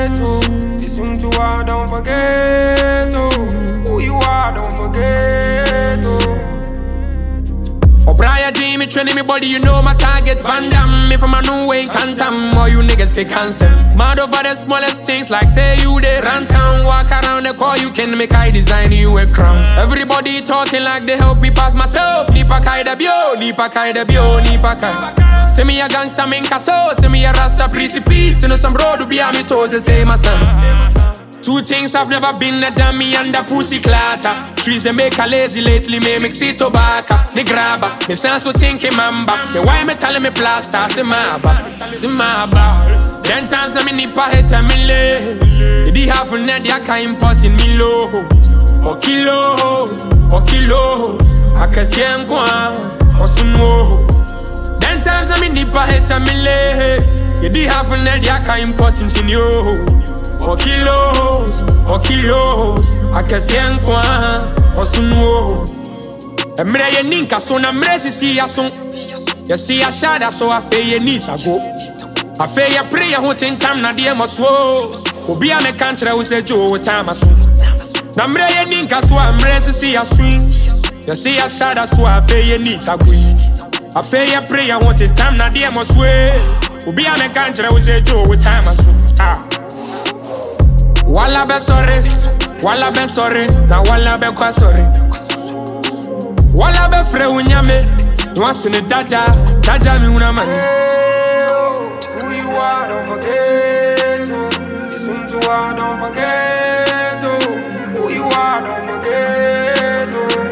oh. Listen to her, don't forget, oh. Who you are, don't forget, oh. O'Brien G, me training me body, you know my target Van Damme, if I'm a new way, Cantam. All you niggas can cancel. Mad over the smallest things like say you they run town. Walk around the car, you can make I design you a crown. Everybody talking like they help me pass myself. Nipa kai da bio, nipa kai da bio, nipa kai. Say me a gangster, min kaso. Say me a rasta, preachy peace. To know some road to be a me toes, say my son. Two things I've never been a dummy and a pussy clatter. Trees they make a lazy lately, me mix it tobacco. Me grabber, me sense so thinking mamba. Me why me telling me plaster, say my ba. 10 times na me nipa hit a me lay. You be half a net, ya can't import in me low. Or kilos, I can see em kwa, or some more. 10 times na me nipa hit a me lay. You be half a net, ya can't import in you. Or kilos, I can see en kwa, or some more. A mre ninka so na mre si ya son. Ya see a shada so I feel your knees go. I feel your prayer hunting time na dear must wo. Obi a me country who say Joe time aso. Na mre ninka so a mre si ya swing. Ya see a shada so I feel your knees go. I feel your prayer hunting time na dear must wo. Obi a me country who say Joe time aso. Walla be sorry, na walla be kwa sorry. Walla be fre unyame, nwasi ni daja mi una mani. Who you are, don't forget, oh. Listen to her, don't forget, oh. Who you are, don't forget, oh.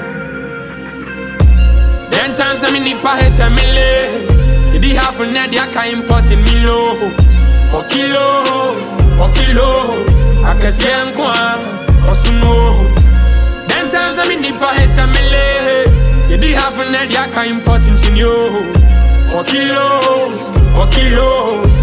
10 times na me nipa hit a me lay. You be half a net, ya can't import in me low. Or kilos, I can see em kwa, or some more. 10 times na me nipa hit a me lay. You be half a net, ya can't import in you. Or kilos,